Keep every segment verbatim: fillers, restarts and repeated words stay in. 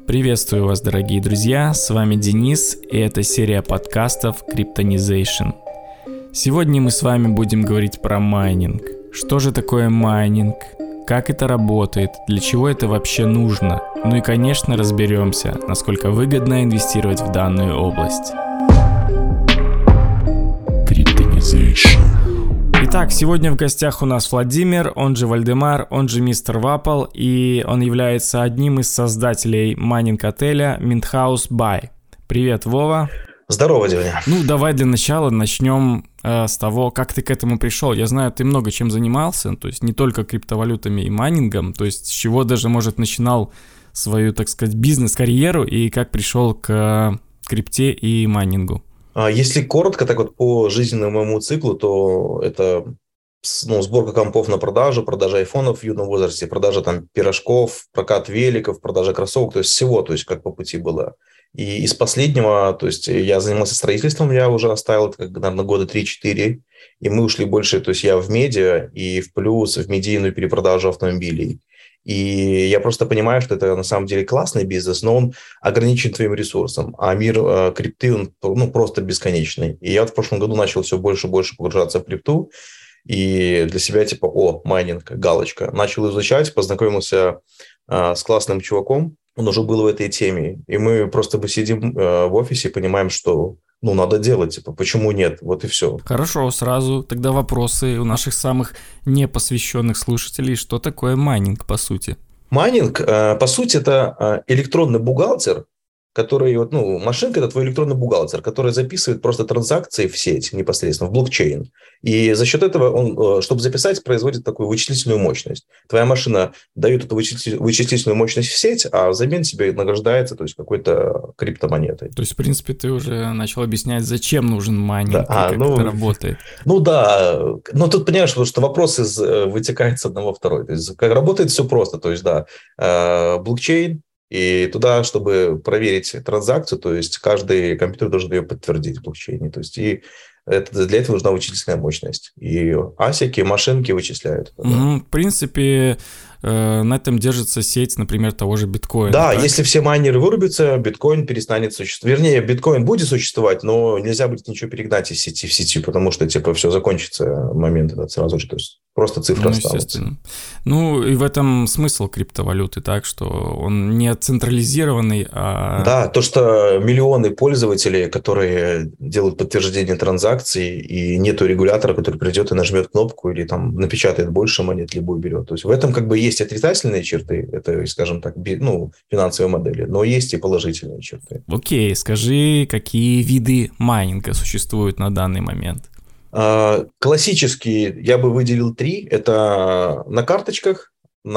Приветствую вас, дорогие друзья, с вами Денис, и это серия подкастов Cryptonization. Сегодня мы с вами будем говорить про майнинг. Что же такое майнинг? Как это работает? Для чего это вообще нужно? Ну и, конечно, разберемся, насколько выгодно инвестировать в данную область. Cryptonization. Итак, сегодня в гостях у нас Владимир, он же Вальдемар, он же мистер Вапал, и он является одним из создателей майнинг-отеля Minthouse Buy. Привет, Вова. Здорово, Деня. Ну, давай для начала начнем э, с того, как ты к этому пришел. Я знаю, ты много чем занимался, то есть не только криптовалютами и майнингом, то есть с чего даже, может, начинал свою, так сказать, бизнес-карьеру и как пришел к крипте и майнингу. Если коротко, так вот по жизненному моему циклу, то это ну, сборка компов на продажу, продажа айфонов в юном возрасте, продажа там пирожков, прокат великов, продажа кроссовок, то есть всего, то есть как по пути было. И из последнего, то есть я занимался строительством, я уже оставил это, как, наверное, года три-четыре, и мы ушли больше, то есть я в медиа и в плюс в медийную перепродажу автомобилей. И я просто понимаю, что это на самом деле классный бизнес, но он ограничен твоим ресурсом, а мир э, крипты, он ну, просто бесконечный. И я вот в прошлом году начал все больше и больше погружаться в крипту, и для себя типа, о, майнинг, галочка. Начал изучать, познакомился э, с классным чуваком, он уже был в этой теме, и мы просто сидим э, в офисе и понимаем, что ну, надо делать, типа, почему нет, вот и все. Хорошо, сразу тогда вопросы у наших самых непосвященных слушателей. Что такое майнинг, по сути? Майнинг, э, по сути, это э, электронный бухгалтер, который, вот, ну, машинка – это твой электронный бухгалтер, который записывает просто транзакции в сеть непосредственно, в блокчейн. И за счет этого он, чтобы записать, производит такую вычислительную мощность. Твоя машина дает эту вычислительную мощность в сеть, а взамен тебе награждается, то есть, какой-то криптомонетой. То есть, в принципе, ты уже начал объяснять, зачем нужен майнинг, да, и а, как ну, это работает. Ну да, но тут понимаешь, что вопрос из, вытекает с одного в второй. То есть, как работает все просто. То есть, да, блокчейн, и туда, чтобы проверить транзакцию, то есть каждый компьютер должен ее подтвердить в блокчейне. То есть и это, для этого нужна вычислительная мощность. И асики, машинки вычисляют. Угу. Да. В принципе, э, на этом держится сеть, например, того же биткоина. Да, так? Если все майнеры вырубятся, биткоин перестанет существовать. Вернее, биткоин будет существовать, но нельзя будет ничего перегнать из сети в сети, потому что типа все закончится момент этот сразу же. То есть просто цифра ну, останутся. Ну, и в этом смысл криптовалюты, так, что он не централизированный, а... Да, то, что миллионы пользователей, которые делают подтверждение транзакций, и нету регулятора, который придет и нажмет кнопку или там напечатает больше монет, либо уберет. То есть в этом как бы есть отрицательные черты, это, скажем так, ну, финансовые модели, но есть и положительные черты. Окей, скажи, какие виды майнинга существуют на данный момент? Классические я бы выделил три. Это на карточках,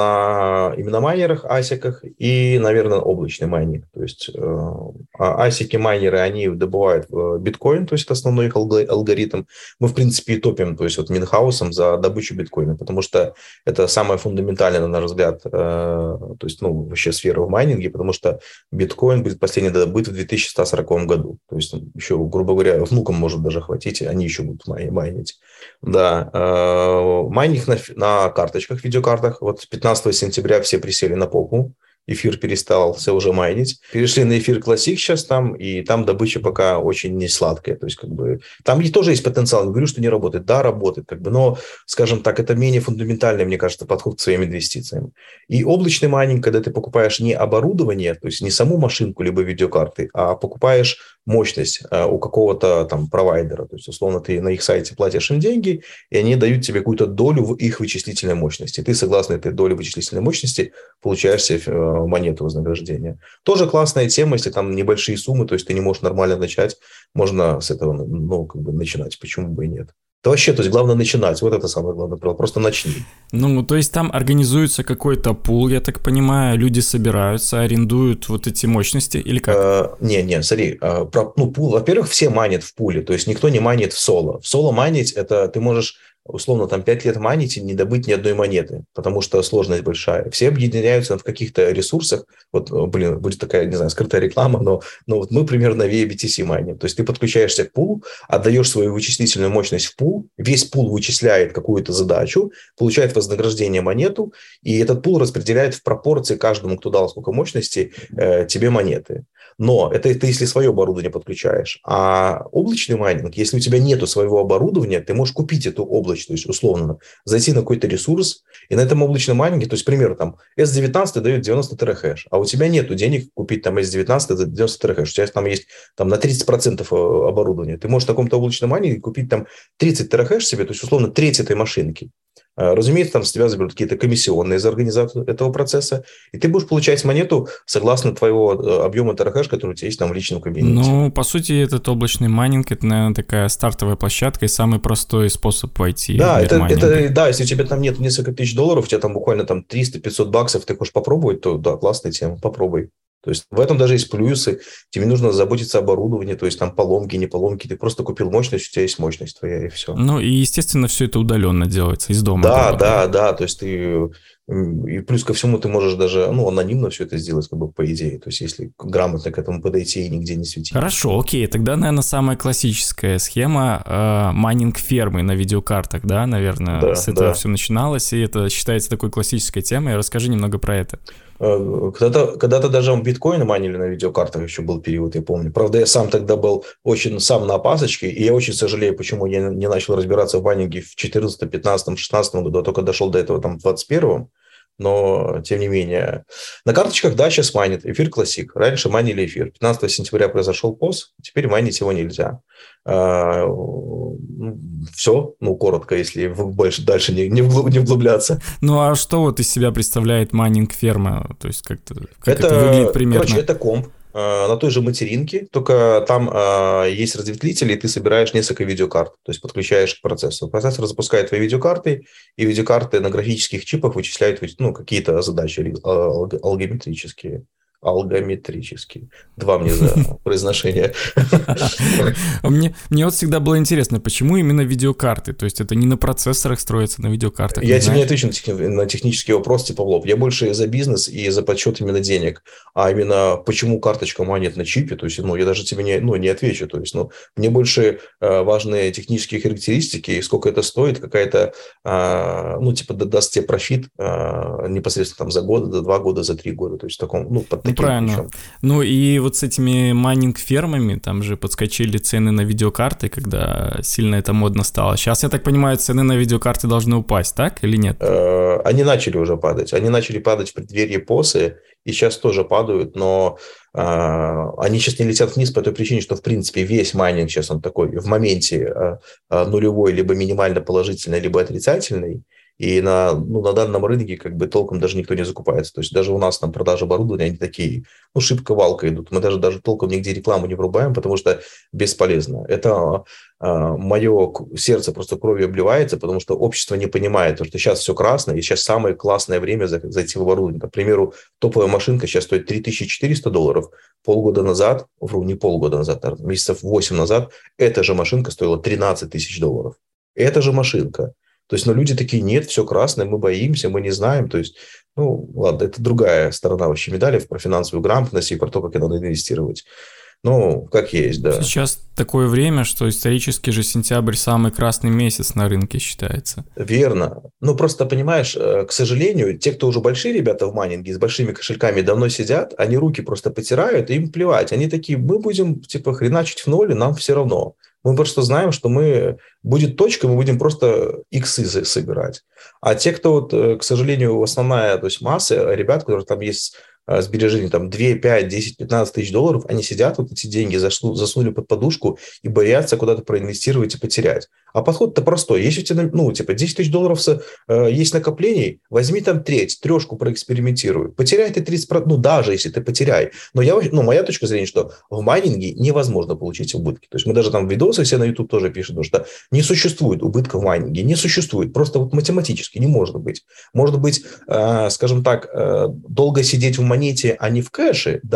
на именно майнерах, асиках и, наверное, облачный майнинг. То есть э, асики, майнеры, они добывают биткоин, то есть это основной их алгоритм. Мы, в принципе, и топим, то есть вот Минхаусом за добычу биткоина, потому что это самая фундаментальная, на наш взгляд, э, то есть, ну, вообще сфера в майнинге, потому что биткоин будет последний добыт в две тысячи сто сороковом году. То есть еще, грубо говоря, внукам может даже хватить, они еще будут майнить. Да, э, майнинг на, на карточках, видеокартах. Вот пятнадцатого сентября все присели на попу, эфир перестал все уже майнить. Перешли на эфир Classic сейчас там, и там добыча пока очень не сладкая. То есть, как бы, там и тоже есть потенциал. Не говорю, что не работает. Да, работает, как бы, но, скажем так, это менее фундаментальный, мне кажется, подход к своим инвестициям. И облачный майнинг, когда ты покупаешь не оборудование, то есть не саму машинку либо видеокарты, а покупаешь мощность э, у какого-то там провайдера. То есть, условно, ты на их сайте платишь им деньги, и они дают тебе какую-то долю в их вычислительной мощности. Ты, согласно этой доле вычислительной мощности, получаешь себе э, монету вознаграждения. Тоже классная тема, если там небольшие суммы, то есть ты не можешь нормально начать, можно с этого, ну, как бы начинать, почему бы и нет. Да вообще, то есть главное начинать, вот это самое главное правило, просто начни. Ну, то есть там организуется какой-то пул, я так понимаю, люди собираются, арендуют вот эти мощности или как? А, не, не, смотри, а, про, ну, пул, во-первых, все майнят в пуле, то есть никто не майнит в соло. В соло майнить, это ты можешь условно, там пять лет майнить и не добыть ни одной монеты, потому что сложность большая. Все объединяются в каких-то ресурсах. Вот, блин, будет такая, не знаю, скрытая реклама, но, но вот мы примерно ви эй би ти си майним. То есть ты подключаешься к пулу, отдаешь свою вычислительную мощность в пул, весь пул вычисляет какую-то задачу, получает вознаграждение монету, и этот пул распределяет в пропорции каждому, кто дал сколько мощности, э, тебе монеты. Но это ты если свое оборудование подключаешь. А облачный майнинг, если у тебя нету своего оборудования, ты можешь купить эту облачность, то есть условно зайти на какой-то ресурс, и на этом облачном майнинге, то есть, к примеру, там эс девятнадцать дает девяносто терахэш, а у тебя нету денег купить там эс девятнадцать за девяносто терахэш, у тебя там есть там на тридцать процентов оборудования. Ты можешь в таком-то облачном майнинге купить там тридцать терахэш себе, то есть условно треть этой машинки. Разумеется, там с тебя заберут какие-то комиссионные за организацию этого процесса, и ты будешь получать монету согласно твоего объема терахэш, который у тебя есть там в личном кабинете. Ну, по сути, этот облачный майнинг – это, наверное, такая стартовая площадка и самый простой способ войти да, в это, мир майнинга. это, да, если у тебя там нет несколько тысяч долларов, у тебя там буквально там триста-пятьсот баксов, ты хочешь попробовать, то да, классная тема, попробуй. То есть в этом даже есть плюсы. Тебе не нужно заботиться об оборудовании, то есть там поломки, не поломки. Ты просто купил мощность, у тебя есть мощность твоя, и все. Ну, и, естественно, все это удаленно делается из дома. Да, дома, да, да. То есть ты... И плюс ко всему ты можешь даже ну, анонимно все это сделать, как бы по идее. То есть если грамотно к этому подойти и нигде не светить. Хорошо, окей. Тогда, наверное, самая классическая схема э, майнинг фермы на видеокартах, да, наверное, да, с этого да. все начиналось, и это считается такой классической темой. Расскажи немного про это. Когда-то, когда-то даже биткоины майнили на видеокартах, еще был период, я помню. Правда, я сам тогда был очень сам на опасочке, и я очень сожалею, почему я не начал разбираться в майнинге в четырнадцатом, пятнадцатом, шестнадцатом году, а только дошел до этого там в двадцать первом. Но, тем не менее, на карточках, да, сейчас майнит эфир классик. Раньше майнили эфир. пятнадцатого сентября произошел поз, теперь майнить его нельзя. А, все, ну, коротко, если больше дальше не, не углубляться. Ну, а что вот из себя представляет майнинг ферма? То есть, как-то, как это, это выглядит примерно? Короче, это комп на той же материнке, только там э, есть разветвлители, и ты собираешь несколько видеокарт, то есть подключаешь к процессору. Процессор запускает твои видеокарты, и видеокарты на графических чипах вычисляют ну, какие-то задачи алг- алгометрические. Алгометрические. Два мне за произношение. Мне, мне вот всегда было интересно, почему именно видеокарты? То есть это не на процессорах строится, на видеокартах? Я тебе не отвечу на, тех, на технический вопрос, типа в лоб. Я больше за бизнес и за подсчет именно денег. А именно почему карточка майнит на чипе, то есть ну, я даже тебе не, ну, не отвечу. То есть, ну, мне больше э, важны технические характеристики, сколько это стоит, какая-то, э, ну, типа даст тебе профит э, непосредственно там за год, за два года, за три года. То есть в таком, ну, под Ну, правильно. Ключом. Ну, и вот с этими майнинг-фермами, там же подскочили цены на видеокарты, когда сильно это модно стало. Сейчас, я так понимаю, цены на видеокарты должны упасть, так или нет? Они начали уже падать. Они начали падать в преддверии посы, и сейчас тоже падают, но они сейчас не летят вниз по той причине, что, в принципе, весь майнинг сейчас он такой в моменте нулевой, либо минимально положительный, либо отрицательный. И на, ну, на данном рынке как бы толком даже никто не закупается. То есть даже у нас там продажи оборудования, они такие, ну, шибко-валко идут. Мы даже, даже толком нигде рекламу не врубаем, потому что бесполезно. Это а, мое сердце просто кровью обливается, потому что общество не понимает, что сейчас все красное, и сейчас самое классное время зайти в оборудование. К примеру, топовая машинка сейчас стоит три тысячи четыреста долларов. Полгода назад, вру, не полгода назад, наверное, месяцев восемь назад, эта же машинка стоила тринадцать тысяч долларов. Эта же машинка. То есть, ну, люди такие, нет, все красное, мы боимся, мы не знаем. То есть, ну, ладно, это другая сторона вообще медали про финансовую грамотность и про то, как надо инвестировать. Ну, как есть, да. Сейчас такое время, что исторически же сентябрь самый красный месяц на рынке считается. Верно. Ну, просто, понимаешь, к сожалению, те, кто уже большие ребята в майнинге, с большими кошельками давно сидят, они руки просто потирают, и им плевать. Они такие, мы будем, типа, хреначить в ноль, нам все равно. Мы просто знаем, что мы будет точка, мы будем просто иксы собирать. А те, кто, вот, к сожалению, основная, то есть масса ребят, которые там есть сбережения там два, пять, десять, пятнадцать тысяч долларов, они сидят, вот эти деньги засунули под подушку и боятся куда-то проинвестировать и потерять. А подход-то простой. Если у тебя, ну, типа, десять тысяч долларов э, есть накоплений, возьми там треть, трешку проэкспериментируй. Потеряй ты тридцать процентов, ну, даже если ты потеряй. Но я, ну, моя точка зрения, что в майнинге невозможно получить убытки. То есть мы даже там видосы все на YouTube тоже пишем, потому что не существует убытка в майнинге, не существует. Просто вот математически не может быть. Может быть, э, скажем так, э, долго сидеть в монете, а не в кэше, да.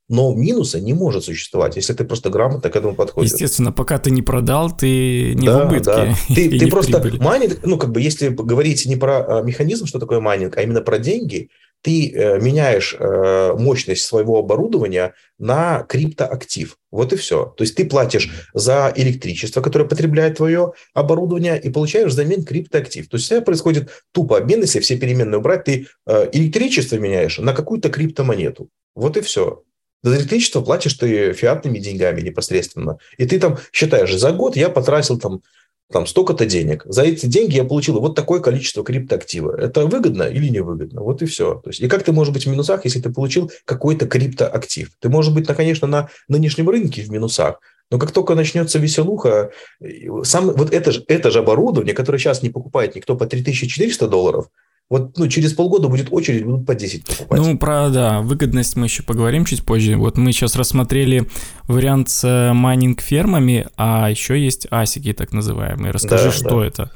Но минуса не может существовать, если ты просто грамотно к этому подходишь. Естественно, пока ты не продал, ты не да, в убытке. Да. Ты, и ты не просто прибыли. майнинг, ну, как бы, если говорить не про механизм, что такое майнинг, а именно про деньги, ты э, меняешь э, мощность своего оборудования на криптоактив. Вот и все. То есть ты платишь за электричество, которое потребляет твое оборудование, и получаешь взамен криптоактив. То есть у тебя происходит тупо обмен, если все переменные убрать, ты э, электричество меняешь на какую-то криптомонету. Вот и все. За электричество платишь ты фиатными деньгами непосредственно. И ты там считаешь, за год я потратил там, там столько-то денег. За эти деньги я получил вот такое количество криптоактива. Это выгодно или невыгодно? Вот и все. То есть, и как ты можешь быть в минусах, если ты получил какой-то криптоактив? Ты можешь быть, конечно, на нынешнем рынке в минусах, но как только начнется веселуха, сам, вот это же, это же оборудование, которое сейчас не покупает никто по три тысячи четыреста долларов, вот ну, через полгода будет очередь, будут по десять покупать. Ну, про, да, выгодность мы еще поговорим чуть позже. Вот мы сейчас рассмотрели вариант с майнинг-фермами, а еще есть асики, так называемые. Расскажи, да, что да. это?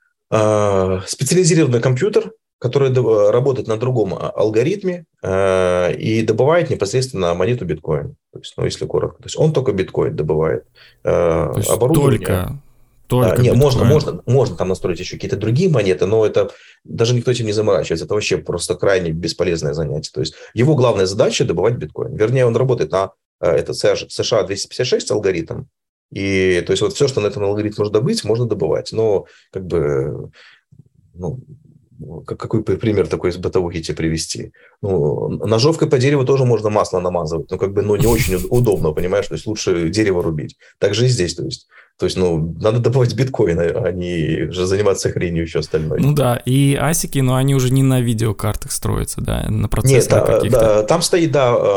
А, специализированный компьютер, который работает на другом алгоритме и добывает непосредственно монету биткоин. То есть, ну, если коротко. То есть он только биткоин добывает. То есть оборудование... только... Только а, не, можно, можно, можно там настроить еще какие-то другие монеты, но это даже никто этим не заморачивается. Это вообще просто крайне бесполезное занятие. То есть его главная задача – добывать биткоин. Вернее, он работает на этот США двести пятьдесят шесть алгоритм. И то есть вот все, что на этом алгоритме можно добыть, можно добывать. Но как бы... Ну, какой пример такой из бытовухи тебе привести? Ну, ножовкой по дереву тоже можно масло намазывать, но как бы, ну, не очень удобно, понимаешь? То есть лучше дерево рубить. Так же и здесь, то есть. То есть, ну, надо добывать биткоины, а не же заниматься хренью еще остальной. Ну да, и асики, но они уже не на видеокартах строятся, да, на процессорах Нет, каких-то. Да, там стоит,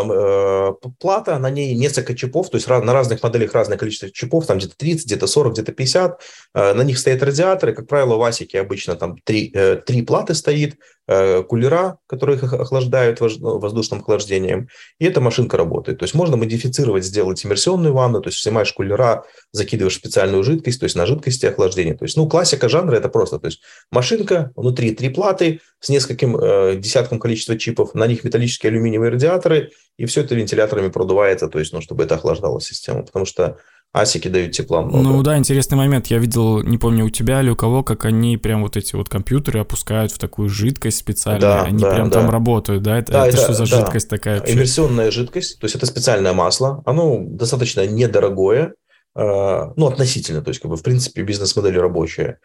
да, плата, на ней несколько чипов, то есть на разных моделях разное количество чипов, там где-то тридцать, где-то сорок, где-то пятьдесят. На них стоят радиаторы, как правило, в асике обычно там три, три платы стоит, кулера, которые их охлаждают воздушным охлаждением, и эта машинка работает. То есть можно модифицировать, сделать иммерсионную ванну, то есть снимаешь кулера, закидываешь специальную жидкость, то есть на жидкости охлаждения. То есть, ну, классика жанра это просто, то есть машинка, внутри три платы с нескольким э, десятком количества чипов, на них металлические алюминиевые радиаторы, и все это вентиляторами продувается, то есть, ну, чтобы это охлаждало систему, потому что асики дают тепла много. Ну да, интересный момент. Я видел, не помню, у тебя или у кого, как они прям вот эти вот компьютеры опускают в такую жидкость специальную. Да, они да, прям да. там работают, да? Это, да, это, это что за да. жидкость такая вообще? Иммерсионная жидкость, то есть это специальное масло. Оно достаточно недорогое, ну, относительно, то есть, как бы, в принципе, бизнес-модель рабочая.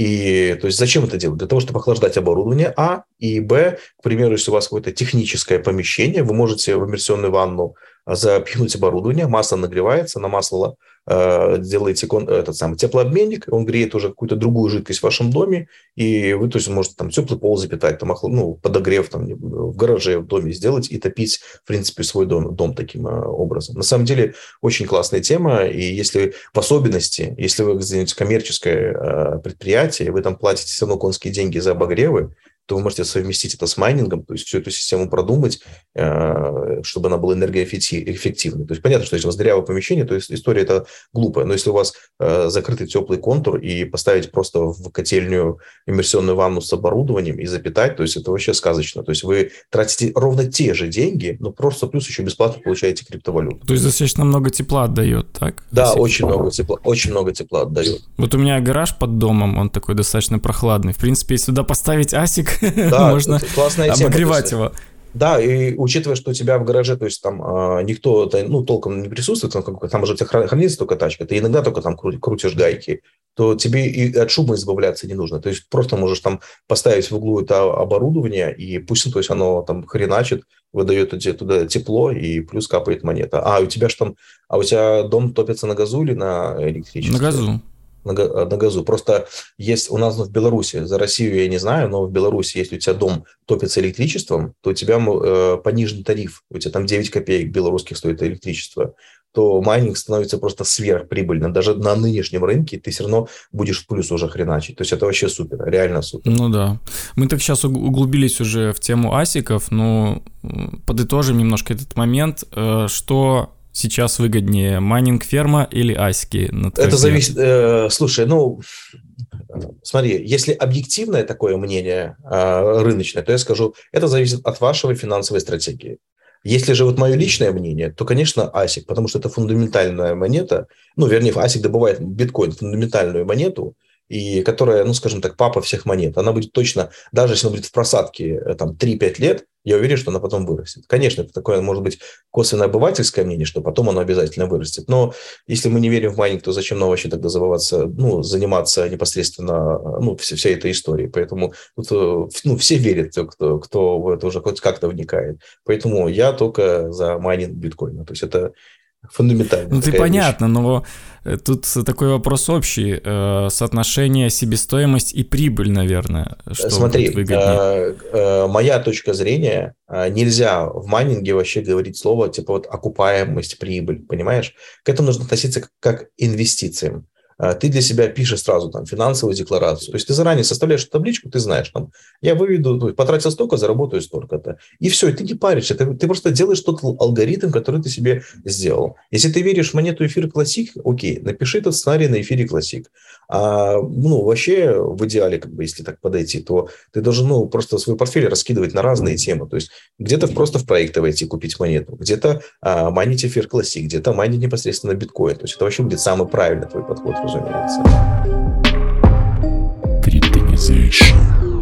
И, то есть, зачем это делать? Для того, чтобы охлаждать оборудование, а, и, б, к примеру, если у вас какое-то техническое помещение, вы можете в иммерсионную ванну запихнуть оборудование, масло нагревается, на масло э, делаете кон, этот самый теплообменник, он греет уже какую-то другую жидкость в вашем доме, и вы, то есть, можете там теплый пол запитать, там, ну, подогрев там, в гараже, в доме сделать и топить, в принципе, свой дом, дом таким э, образом. На самом деле, очень классная тема, и если в особенности, если вы где-нибудь коммерческое э, предприятие, вы там платите все равно конские деньги за обогревы, то вы можете совместить это с майнингом, то есть всю эту систему продумать, чтобы она была энергоэффективной. То есть понятно, что если у вас дырявое помещение, то есть история это глупая. Но если у вас закрытый теплый контур и поставить просто в котельную иммерсионную ванну с оборудованием и запитать, то есть это вообще сказочно. То есть вы тратите ровно те же деньги, но просто плюс еще бесплатно получаете криптовалюту. То есть достаточно много тепла отдает, так? Да, очень много тепла, очень много тепла отдает. Вот у меня гараж под домом, он такой достаточно прохладный. В принципе, если сюда поставить асик, да, можно обогревать тема, его. Да, и учитывая, что у тебя в гараже, то есть там а, никто ну, толком не присутствует, там, там же у тебя хранится только тачка, ты иногда только там крутишь гайки, то тебе и от шума избавляться не нужно. То есть просто можешь там поставить в углу это оборудование, и пусть то есть оно там хреначит, выдает туда тепло, и плюс капает монета. А у тебя же там, а у тебя дом топится на газу или на электричестве? На газу. На, на газу. Просто есть у нас в Беларуси, за Россию я не знаю, но в Беларуси, если у тебя дом топится электричеством, то у тебя э, пониженный тариф, у тебя там девять копеек белорусских стоит электричество, то майнинг становится просто сверхприбыльным. Даже на нынешнем рынке ты все равно будешь в плюс уже хреначить. То есть это вообще супер, реально супер. Ну да. Мы так сейчас углубились уже в тему асиков, но подытожим немножко этот момент, что... Сейчас выгоднее майнинг-ферма или асики? Это зависит... Э, слушай, ну, смотри, если объективное такое мнение э, рыночное, то я скажу, это зависит от вашей финансовой стратегии. Если же вот мое личное мнение, то, конечно, асик, потому что это фундаментальная монета, ну, вернее, асик добывает биткоин, фундаментальную монету, и которая, ну, скажем так, папа всех монет. Она будет точно, даже если она будет в просадке там три-пять лет, я уверен, что она потом вырастет. Конечно, это такое, может быть, косвенное обывательское мнение, что потом оно обязательно вырастет. Но если мы не верим в майнинг, то зачем нам вообще тогда забываться, ну, заниматься непосредственно, ну, всей, всей этой историей? Поэтому тут, ну, все верят, кто, кто в это уже хоть как-то вникает. Поэтому я только за майнинг биткоина. То есть это фундаментально. Ну, ты понятно, вещь. Но тут такой вопрос общий. Соотношение себестоимость и прибыль, наверное. Что Смотри, будет выгоднее? Э, э, моя точка зрения, нельзя в майнинге вообще говорить слово типа вот окупаемость, прибыль, понимаешь? К этому нужно относиться как, как к инвестициям. Ты для себя пишешь сразу там финансовую декларацию. То есть ты заранее составляешь табличку, ты знаешь, там, я выведу, ну, потратил столько, заработаю столько-то. И все, и ты не паришься. Ты, ты просто делаешь тот алгоритм, который ты себе сделал. Если ты веришь в монету эфир Classic, окей, напиши этот сценарий на эфире Classic. А, ну, вообще, в идеале, как бы, если так подойти, то ты должен, ну, просто свой портфель раскидывать на разные темы. То есть где-то просто в проекты войти, купить монету, где-то а, майнить эфир Classic, где-то майнить непосредственно биткоин. То есть это вообще будет самый правильный твой подход, разумеется. Криптонизейшн.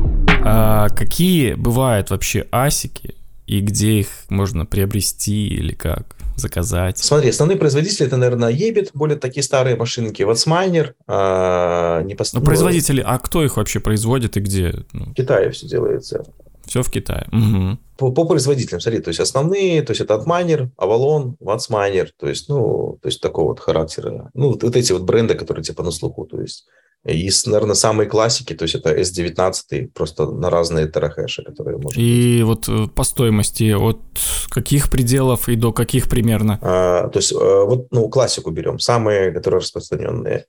А какие бывают вообще асики и где их можно приобрести или как заказать? Смотри, основные производители это, наверное, Ебит, более такие старые машинки, Ватсмайнер. А, непосредственно... Ну, производители, а кто их вообще производит и где? В Китае все делается. Все в Китае. Угу. По, по производителям, смотри, то есть основные, то есть это Antminer, Avalon, Ватсмайнер, то есть, ну, то есть такого вот характера. Ну, вот, вот эти вот бренды, которые типа на слуху, то есть. И, наверное, самые классики, то есть это эс девятнадцать, просто на разные терахэши, которые можно... И быть. Вот по стоимости от каких пределов и до каких примерно? А, то есть вот, ну, классику берем, самые, которые распространенные.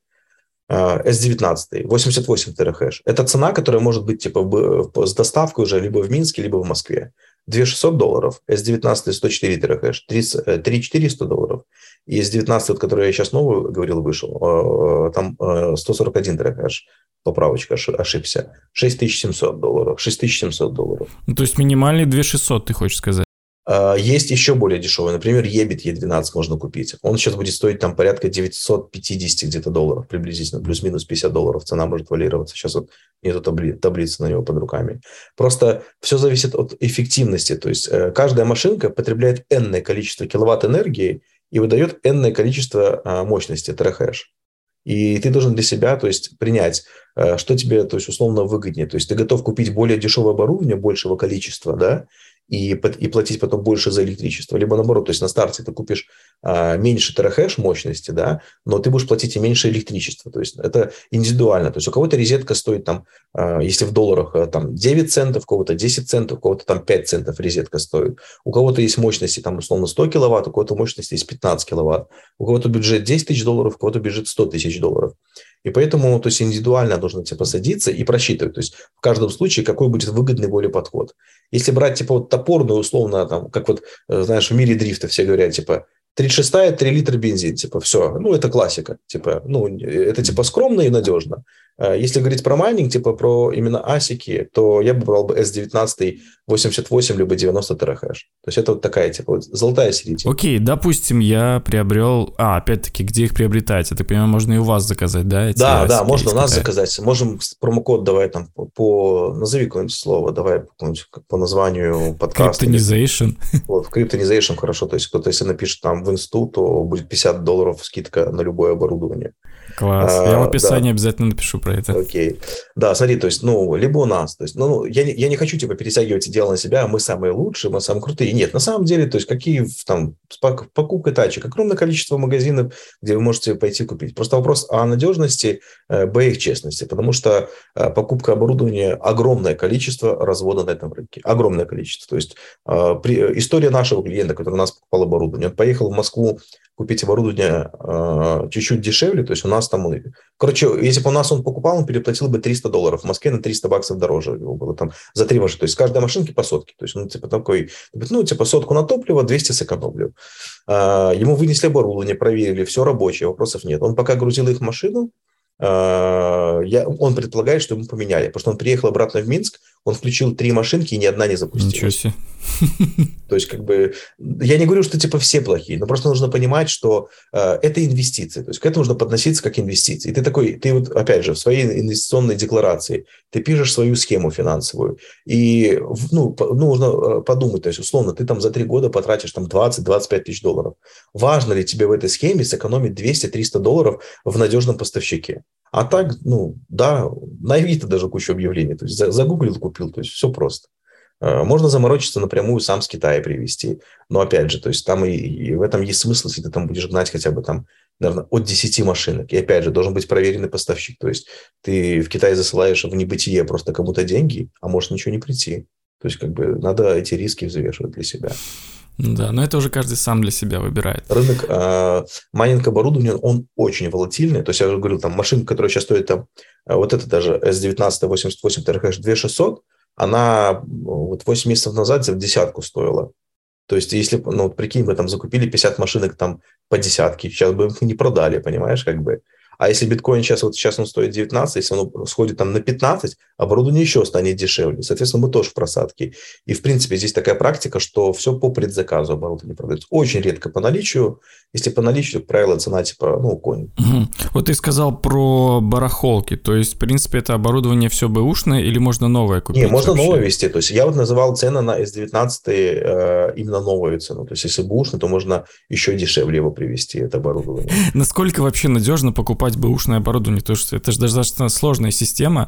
эс девятнадцать, восемьдесят восемь терахэш. Это цена, которая может быть типа с доставкой уже либо в Минске, либо в Москве. две тысячи шестьсот долларов, эс девятнадцать сто четыре терахэш, три тысячи четыреста долларов. И эс девятнадцать, который я сейчас новый говорил, вышел, там сто сорок один терахэш, поправочка, ошибся, шесть тысяч семьсот долларов, шесть тысяч семьсот долларов. Ну, то есть минимальный две тысячи шестьсот, ты хочешь сказать? Есть еще более дешевый, например, Ебит и двенадцать можно купить. Он сейчас будет стоить там порядка девятьсот пятьдесят где-то долларов приблизительно, плюс-минус пятьдесят долларов цена может варьироваться. Сейчас вот нету табли- таблицы на него под руками. Просто все зависит от эффективности. То есть каждая машинка потребляет энное количество киловатт энергии и выдает энное количество мощности, терахэш. И ты должен для себя, то есть, принять, что тебе, то есть, условно выгоднее. То есть ты готов купить более дешевое оборудование, большего количества, да, и, и платить потом больше за электричество. Либо наоборот, то есть на старте ты купишь а, меньше терахэш мощности, да, но ты будешь платить и меньше электричества. То есть это индивидуально. То есть у кого-то розетка стоит там, а, если в долларах, там девять центов, у кого-то десять центов, у кого-то там пять центов розетка стоит. У кого-то есть мощности там условно сто киловатт, у кого-то мощности есть пятнадцать киловатт. У кого-то бюджет десять тысяч долларов, у кого-то бюджет сто тысяч долларов. И поэтому, то есть, индивидуально нужно типа садиться и просчитывать. То есть, в каждом случае, какой будет выгодный более подход. Если брать, типа, вот топорную, условно, там, как вот, знаешь, в мире дрифта все говорят, типа, тридцать шестая, три литра бензин, типа, все. Ну, это классика. Типа, ну, это, типа, скромно и надежно. Если говорить про майнинг, типа, про именно асики, то я бы брал бы эс девятнадцать восемьдесят восемь, либо девяносто терахэш. То есть, это вот такая, типа, вот золотая середина. Окей, допустим, я приобрел... А, опять-таки, где их приобретать? Я так понимаю, можно и у вас заказать, да? Эти да, да, можно у нас Китая. заказать. Можем промокод давай там по... по назови какое-нибудь слово, давай какое-нибудь по названию подкаста. Криптонизейшн. Вот, криптонизейшн, хорошо. То есть, кто-то, если напишет там в инсту, то будет пятьдесят долларов скидка на любое оборудование. Класс. А, я в описании да. обязательно напишу про это. Окей. Да, смотри, то есть, ну, либо у нас. То есть, ну, я не, я не хочу, типа, перетягивать дело на себя, мы самые лучшие, мы самые крутые. Нет, на самом деле, то есть, какие там покупка тачек, огромное количество магазинов, где вы можете пойти купить. Просто вопрос о надежности, б, их честности, потому что покупка оборудования, огромное количество развода на этом рынке. Огромное количество. То есть, при, история нашего клиента, который у нас покупал оборудование, он поехал в Москву купить оборудование э, чуть-чуть дешевле, то есть у нас там... Короче, если бы у нас он покупал, он переплатил бы триста долларов. В Москве на триста баксов дороже у него было там за три машины. То есть, с каждой машинки по сотке. То есть, ну, типа такой... Ну, типа сотку на топливо, двести сэкономлю. Э, ему вынесли оборудование, проверили, все рабочее, вопросов нет. Он пока грузил их в машину, я, он предполагает, что ему поменяли. Потому что он приехал обратно в Минск, он включил три машинки, и ни одна не запустилась. Ничего себе. То есть, как бы, я не говорю, что типа все плохие, но просто нужно понимать, что э, это инвестиции. То есть, к этому нужно подноситься как инвестиции. И ты такой, ты вот, опять же, в своей инвестиционной декларации ты пишешь свою схему финансовую. И, ну, по, нужно подумать, то есть, условно, ты там за три года потратишь там двадцать-двадцать пять тысяч долларов. Важно ли тебе в этой схеме сэкономить двести-триста долларов в надежном поставщике? А так, ну, да, на Авито даже кучу объявлений. То есть, загуглил, купил, то есть, все просто. Можно заморочиться напрямую сам с Китая привезти. Но опять же, то есть там и, и в этом есть смысл, если ты там будешь гнать хотя бы там, наверное, от десяти машинок. И опять же, должен быть проверенный поставщик. То есть ты в Китай засылаешь в небытие просто кому-то деньги, а может ничего не прийти. То есть как бы надо эти риски взвешивать для себя. Да, но это уже каждый сам для себя выбирает. Рынок э, майнинг оборудования, он очень волатильный. То есть я уже говорил, там машинка, которая сейчас стоит там, вот это даже эс девятнадцать восемьдесят восемь Terahash две тысячи шестьсот, она вот восемь месяцев назад в десятку стоила. То есть, если, ну, вот прикинь, мы там закупили пятьдесят машинок там по десятке, сейчас бы их не продали, понимаешь, как бы. А если биткоин сейчас, вот сейчас он стоит девятнадцать, если он сходит там на пятнадцать, оборудование еще станет дешевле. Соответственно, мы тоже в просадке. И, в принципе, здесь такая практика, что все по предзаказу оборудование продается. Очень редко по наличию. Если по наличию, как правило, цена типа, ну, конь. Угу. Вот ты сказал про барахолки. То есть, в принципе, это оборудование все бэушное или можно новое купить? Не, можно вообще? новое вести. То есть, я вот называл цену на эс девятнадцать э, именно новую цену. То есть, если бэушный, то можно еще дешевле его привезти, это оборудование. Насколько вообще надежно покупать бэушное оборудование? Потому что это же достаточно сложная система.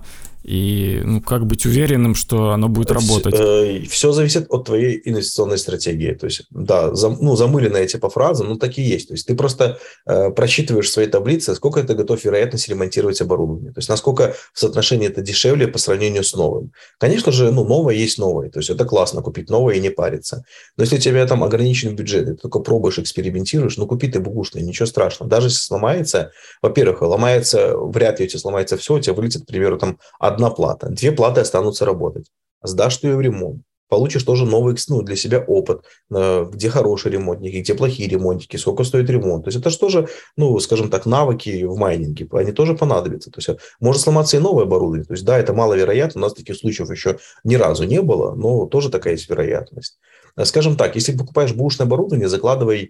И ну, как быть уверенным, что оно будет работать? Все зависит от твоей инвестиционной стратегии. То есть, да, зам, ну, замыленные типа фразы, ну, такие есть. То есть, ты просто э, просчитываешь в своей таблице, сколько ты готов вероятность ремонтировать оборудование. То есть, насколько в соотношении это дешевле по сравнению с новым. Конечно же, ну, новое есть новое. То есть, это классно, купить новое и не париться. Но если у тебя там ограниченный бюджет, ты только пробуешь, экспериментируешь, ну, купи ты бэушный, ничего страшного. Даже если сломается, во-первых, ломается, вряд ли у тебя сломается все, у тебя вылетит, к примеру, там, одна плата. Две платы останутся работать. Сдашь ты ее в ремонт. Получишь тоже новый, ну, для себя опыт, где хорошие ремонтники, где плохие ремонтники, сколько стоит ремонт. То есть это же тоже, ну, скажем так, навыки в майнинге, они тоже понадобятся. То есть может сломаться и новое оборудование. То есть да, это маловероятно, у нас таких случаев еще ни разу не было, но тоже такая есть вероятность. Скажем так, если покупаешь бэушное оборудование, закладывай,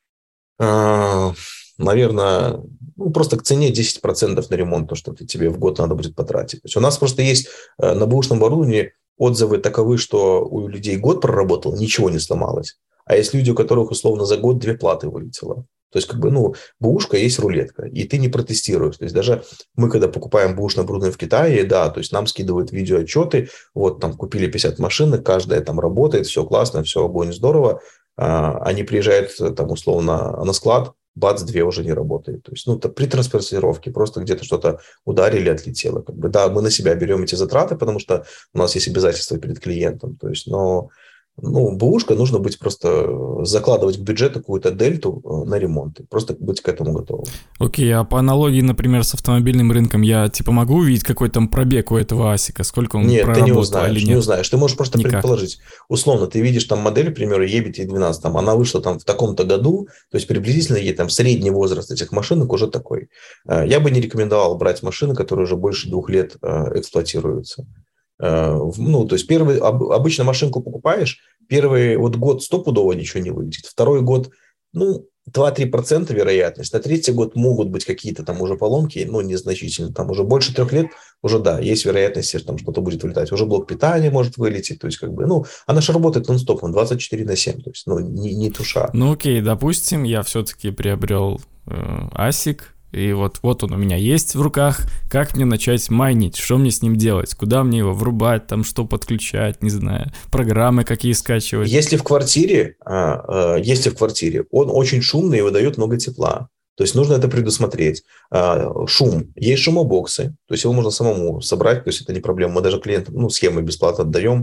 наверное, ну, просто к цене десять процентов на ремонт, то, что тебе в год надо будет потратить. То есть у нас просто есть на бэушном оборудовании отзывы таковы, что у людей год проработал, ничего не сломалось. А есть люди, у которых условно за год две платы вылетело. То есть, как бы, ну, бэушка есть рулетка, и ты не протестируешь. То есть, даже мы, когда покупаем бэушное оборудование в Китае, да, то есть, нам скидывают видеоотчеты, вот, там, купили пятьдесят машинок, каждая там работает, все классно, все огонь, здорово. А, они приезжают, там, условно, на склад, бац, две уже не работает. То есть, ну, это при транспортировке просто где-то что-то ударили, отлетело. Как бы, да, мы на себя берем эти затраты, потому что у нас есть обязательства перед клиентом. То есть, но, ну, бэушка нужно быть просто закладывать к бюджету какую-то дельту на ремонт. Просто быть к этому готовым. Окей, а по аналогии, например, с автомобильным рынком, я, типа, могу увидеть, какой там пробег у этого асика? Сколько он нет, проработал ты не узнаешь, или нет? не узнаешь. Ты можешь просто Никак. предположить. Условно, ты видишь там модель, к примеру, и би ти двенадцать, там, она вышла там в таком-то году, то есть приблизительно ей там средний возраст этих машинок уже такой. Я бы не рекомендовал брать машины, которые уже больше двух лет эксплуатируются. Ну, то есть первый, обычно машинку покупаешь, первый вот год стопудово ничего не вылетит, второй год, ну, два-три процента вероятность, на третий год могут быть какие-то там уже поломки, но незначительно, там уже больше трех лет, уже да, есть вероятность, что там что-то будет вылетать, уже блок питания может вылететь, то есть как бы, ну, она же работает нон-стопом, двадцать четыре на семь, то есть, ну, не, не туша. Ну, окей, допустим, я все-таки приобрел э, асик, и вот, вот он у меня есть в руках. Как мне начать майнить? Что мне с ним делать? Куда мне его врубать? Там что подключать? Не знаю. Программы какие скачивать? Если в квартире, если в квартире, он очень шумный и выдает много тепла. То есть нужно это предусмотреть. Шум. Есть шумобоксы. То есть его можно самому собрать. То есть это не проблема. Мы даже клиентам, ну, схемы бесплатно отдаем.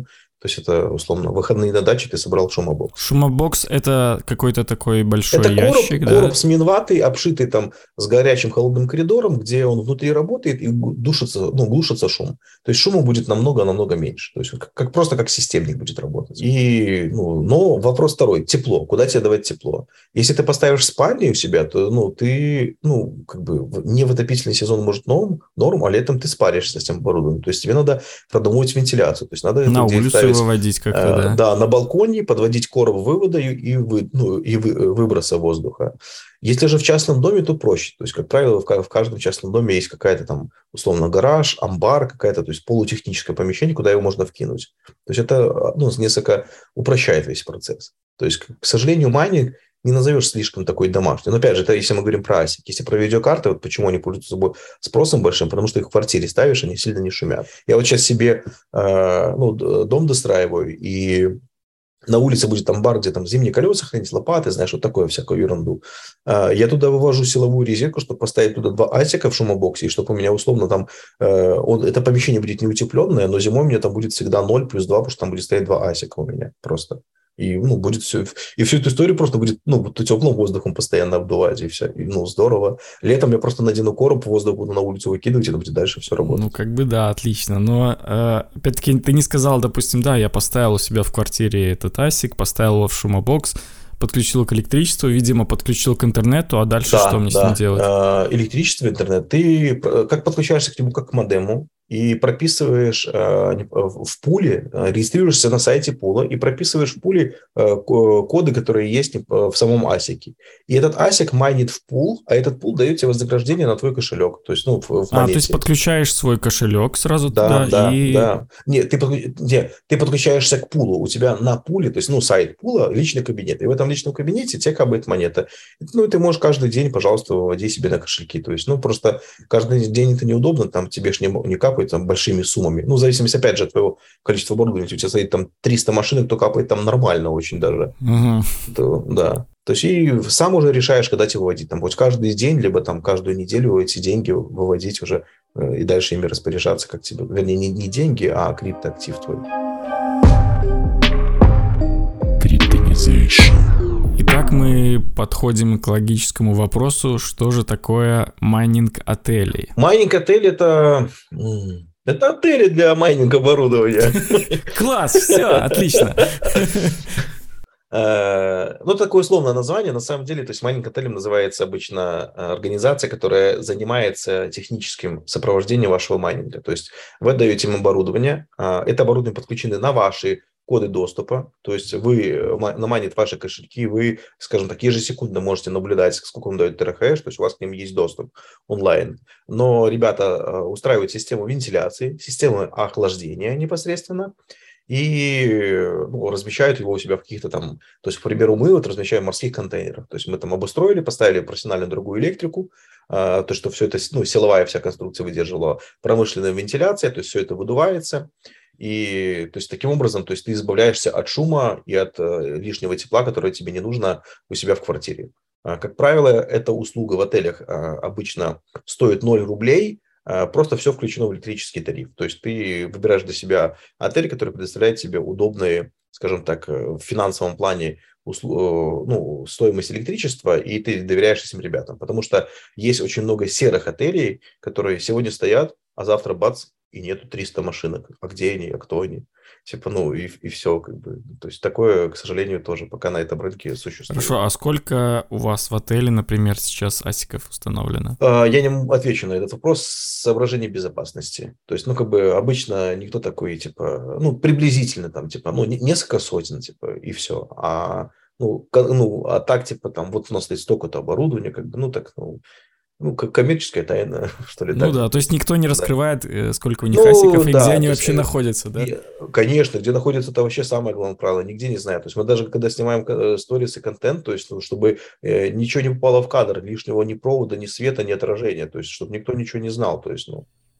То есть это, условно, выходные на даче ты собрал шумобокс. Шумобокс – это какой-то такой большой это ящик, короб, да? короб с минватой, обшитый там с горячим холодным коридором, где он внутри работает и душится, ну, глушится шум. То есть шума будет намного-намного меньше. То есть как, как, просто как системник будет работать. И, ну, но вопрос второй. Тепло. Куда тебе давать тепло? Если ты поставишь спальню у себя, то ну, ты ну, как бы не в отопительный сезон может норм, норм, а летом ты спаришься с этим оборудованием. То есть тебе надо продумывать вентиляцию. То есть надо на улицу ставить, выводить как-то, э, да? Да, на балконе подводить короб вывода и, и, вы, ну, и вы, выброса воздуха. Если же в частном доме, то проще. То есть, как правило, в, в каждом частном доме есть какая-то там, условно, гараж, амбар какая-то, то есть полутехническое помещение, куда его можно вкинуть. То есть это ну, несколько упрощает весь процесс. То есть, к сожалению, майнинг не назовешь слишком такой домашний. Но опять же, это если мы говорим про асик. Если про видеокарты, вот почему они пользуются собой спросом большим, потому что их в квартире ставишь, они сильно не шумят. Я вот сейчас себе э, ну, дом достраиваю, и на улице будет там бар, где там зимние колеса хранить, лопаты, знаешь, вот такое, всякую ерунду. Я туда вывожу силовую резетку, чтобы поставить туда два асика в шумобоксе, и чтобы у меня условно там, он, это помещение будет не утепленное, но зимой у меня там будет всегда ноль плюс два, потому что там будет стоять два асика у меня просто. И, ну, будет все, и всю эту историю просто будет, ну, теплым воздухом постоянно обдувать, и все. И, ну, здорово. Летом я просто надену короб, воздух буду на улицу выкидывать, и это будет дальше все работать. Ну, как бы да, отлично. Но, э, опять-таки, ты не сказал, допустим, да, я поставил у себя в квартире этот асик, поставил его в шумобокс, подключил к электричеству, видимо, подключил к интернету, а дальше да, что мне да. с ним делать? Электричество, интернет. Ты как подключаешься к нему как к модему, и прописываешь э, в пуле, регистрируешься на сайте пула и прописываешь в пуле э, коды, которые есть в самом асике. И этот асик майнит в пул, а этот пул дает тебе вознаграждение на твой кошелек. То есть, ну, в, в а, то есть подключаешь свой кошелек сразу да, туда да, и... Да, нет, ты, нет, ты подключаешься к пулу. У тебя на пуле, то есть, ну, сайт пула, личный кабинет. И в этом личном кабинете тебе капает монета. Ну, и ты можешь каждый день, пожалуйста, выводи себе на кошельки. То есть, ну, просто каждый день это неудобно, там тебе ж не, не капает там большими суммами. Ну, в зависимости, опять же, от твоего количества оборудования. У тебя стоит там триста машин, кто капает там нормально очень даже. Угу. То, да. То есть, и сам уже решаешь, когда тебе выводить. Там, хоть каждый день, либо там каждую неделю эти деньги выводить уже и дальше ими распоряжаться, как тебе. Вернее, не, не деньги, а криптоактив твой. Криптонизейшн. Итак, мы подходим к логическому вопросу, что же такое майнинг отелей? Майнинг отель это... Это отели для майнинг оборудования. Класс, все, отлично. Ну, такое условное название. На самом деле, то есть майнинг отелем называется обычно организация, которая занимается техническим сопровождением вашего майнинга. То есть вы отдаете им оборудование, это оборудование подключено на ваши коды доступа, то есть вы намайнит ваши кошельки, вы, скажем так, ежесекундно можете наблюдать, сколько он дает терахэш, то есть у вас к ним есть доступ онлайн. Но ребята устраивают систему вентиляции, систему охлаждения непосредственно, и ну, размещают его у себя в каких-то там, то есть, к примеру, мы вот размещаем в морских контейнерах, то есть мы там обустроили, поставили профессиональную другую электрику, то, что все это, ну, силовая вся конструкция выдерживала, промышленная вентиляция, то есть все это выдувается. И то есть, таким образом, то есть, ты избавляешься от шума и от э, лишнего тепла, которое тебе не нужно у себя в квартире. А, как правило, эта услуга в отелях а, обычно стоит ноль рублей, а, просто все включено в электрический тариф. То есть ты выбираешь для себя отель, который предоставляет тебе удобные, скажем так, в финансовом плане услу- ну, стоимость электричества, и ты доверяешь этим ребятам. Потому что есть очень много серых отелей, которые сегодня стоят, а завтра бац, и нету триста машинок. А где они, а кто они? Типа, ну, и, и все, как бы. То есть, такое, к сожалению, тоже пока на этом рынке существует. Хорошо, а сколько у вас в отеле, например, сейчас асиков установлено? Я не отвечу на этот вопрос с соображений безопасности. То есть, ну, как бы, обычно никто такой, типа, ну, приблизительно там, типа, ну, несколько сотен, типа, и все. А, ну, ну, а так, типа, там, вот у нас стоит столько-то оборудования, как бы, ну, так, ну, Ну, как коммерческая тайна, что ли. Ну так. да, то есть никто не раскрывает, да. Сколько у них ну, асиков и да, где они есть, вообще находятся, да? И, конечно, где находятся, это вообще самое главное правило, нигде не знаю. То есть мы даже, когда снимаем сторис и контент, то есть чтобы э, ничего не попало в кадр, лишнего ни провода, ни света, ни отражения, то есть чтобы никто ничего не знал, то есть, ну.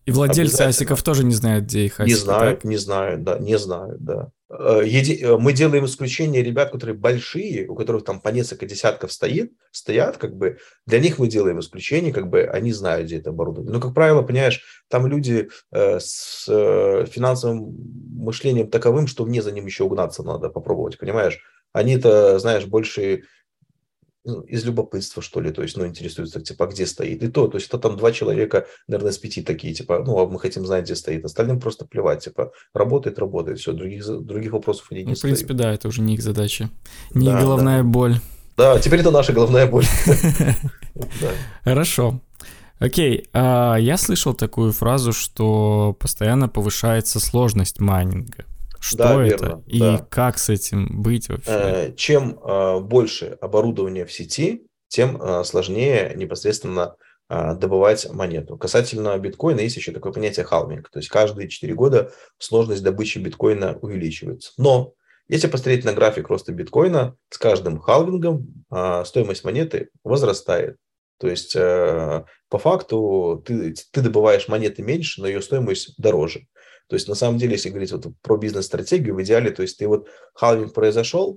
И владельцы асиков тоже не знают, где их асики, Не знают, так? не знают, да, не знают, да. Еди... Мы делаем исключение ребят, которые большие, у которых там по несколько десятков стоит, стоят, как бы, для них мы делаем исключение, как бы, они знают, где это оборудование. Но, как правило, понимаешь, там люди э, с э, финансовым мышлением таковым, что мне за ним еще угнаться надо попробовать, понимаешь? Они-то, знаешь, больше... Ну, из любопытства, что ли, то есть, ну, интересуются, типа, где стоит. И то, то есть, это там два человека, наверное, с пяти такие, типа, ну, а мы хотим знать, где стоит. Остальным просто плевать, типа, работает, работает, все, других, других вопросов у них Ну, не в принципе, стоит. да, это уже не их задача. Не их Да, головная да. боль. Да, теперь это наша головная боль. Да. Хорошо. Окей, а я слышал такую фразу, что постоянно повышается сложность майнинга. Что Да, это? верно, И да. как с этим быть вообще? Э, Чем э, больше оборудования в сети, тем э, сложнее непосредственно э, добывать монету. Касательно биткоина есть еще такое понятие халвинг. То есть каждые четыре года сложность добычи биткоина увеличивается. Но если посмотреть на график роста биткоина, с каждым халвингом э, стоимость монеты возрастает. То есть э, по факту ты, ты добываешь монеты меньше, но ее стоимость дороже. То есть, на самом деле, если говорить вот про бизнес-стратегию, в идеале, то есть ты вот халвинг произошел,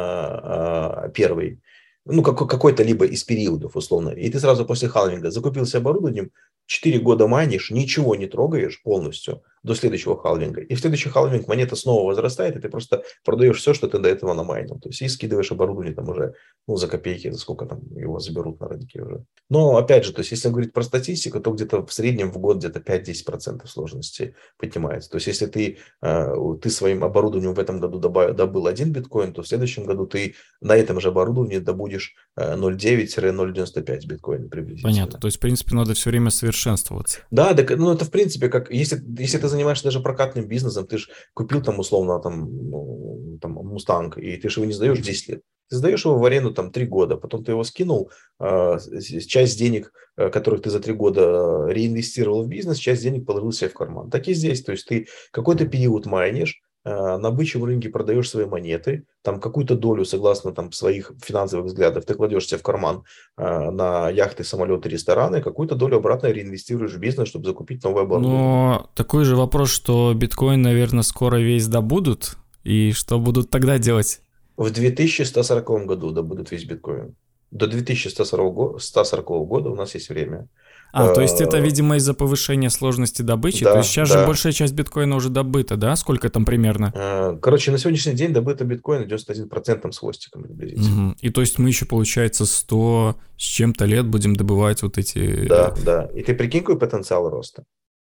а, а, первый, ну, какой- какой-то либо из периодов, условно, и ты сразу после халвинга закупился оборудованием, четыре года майнишь, ничего не трогаешь полностью до следующего халвинга. И в следующий халвинг монета снова возрастает, и ты просто продаешь все, что ты до этого намайнил. То есть, и скидываешь оборудование там уже, ну, за копейки, за сколько там его заберут на рынке уже. Но, опять же, то есть, если говорить про статистику, то где-то в среднем в год где-то пять-десять процентов сложности поднимается. То есть, если ты, э, ты своим оборудованием в этом году добавил, добыл один биткоин, то в следующем году ты на этом же оборудовании добудешь э, ноль целых девять - ноль целых девяносто пять биткоина приблизительно. Понятно. То есть, в принципе, надо все время совершенствоваться. Да, так, ну это в принципе как, если, если ты занимаешься даже прокатным бизнесом, ты же купил там условно там, ну, там Мустанг, и ты же его не сдаешь десять лет. Ты сдаешь его в аренду там три года, потом ты его скинул, э, часть денег, э, которых ты за три года реинвестировал в бизнес, часть денег положил себе в карман. Так и здесь, то есть ты какой-то период майнишь, э, на бычьем рынке продаешь свои монеты, там какую-то долю, согласно там своих финансовых взглядов, ты кладешь себе в карман э, на яхты, самолеты, рестораны, какую-то долю обратно реинвестируешь в бизнес, чтобы закупить новое оборудование. Но такой же вопрос, что биткоин, наверное, скоро весь добудут, и что будут тогда делать? В две тысячи сто сороковом году добудут весь биткоин. До две тысячи сто сорокового года у нас есть время. А, то есть это, видимо, из-за повышения сложности добычи? То есть Да, сейчас же да. большая часть биткоина уже добыта, да? Сколько там примерно? Короче, на сегодняшний день добыто биткоина девяносто один процент с хвостиком приблизительно. Угу. И то есть мы еще, получается, сто с чем-то лет будем добывать вот эти... Да, да. И ты прикинь, какой потенциал роста.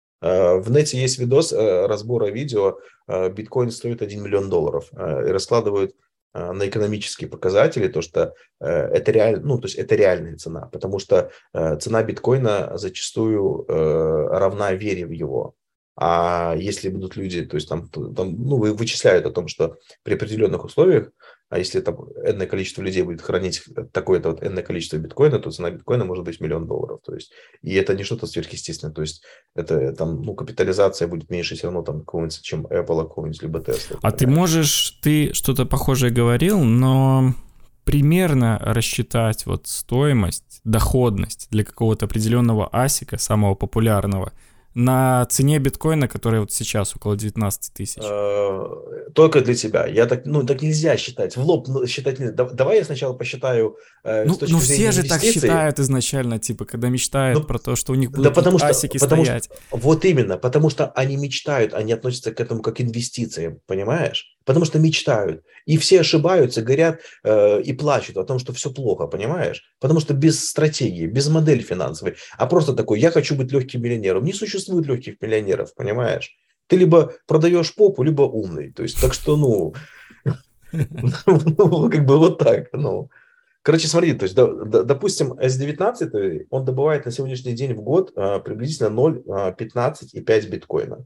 В нете есть видос разбора видео, биткоин стоит один миллион долларов. И раскладывают на экономические показатели, то что это, реаль, ну, то есть это реальная цена, потому что цена биткоина зачастую равна вере в его. А если будут люди, то есть там, там ну, вычисляют о том, что при определенных условиях, а если там энное количество людей будет хранить такое-то вот энное количество биткоина, то цена биткоина может быть миллион долларов. То есть, и это не что-то сверхъестественное. То есть это там, ну, капитализация будет меньше все равно там какого-нибудь, чем Apple, какого-нибудь, либо Tesla. А ты можешь, ты что-то похожее говорил, но примерно рассчитать вот стоимость, доходность для какого-то определенного асика, самого популярного, на цене биткоина, которая вот сейчас около девятнадцать тысяч. Только для тебя. Я так, ну, так нельзя считать. В лоб считать нельзя. Давай я сначала посчитаю э, ну, с точки ну, зрения все инвестиций. же так считают изначально, типа, когда мечтают ну, про то, что у них будут да потому что, асики потому стоять. Что, вот именно, потому что они мечтают, они относятся к этому как к инвестициям, понимаешь? Потому что мечтают. И все ошибаются, горят э, и плачут о том, что все плохо, понимаешь? Потому что без стратегии, без модели финансовой, а просто такой, я хочу быть легким миллионером. Не существует легких миллионеров, понимаешь? Ты либо продаешь попу, либо умный. То есть, так что, ну, как бы вот так, ну. Короче, смотри, то есть, допустим, эс девятнадцать, он добывает на сегодняшний день в год приблизительно ноль целых пятнадцать и пять биткоина.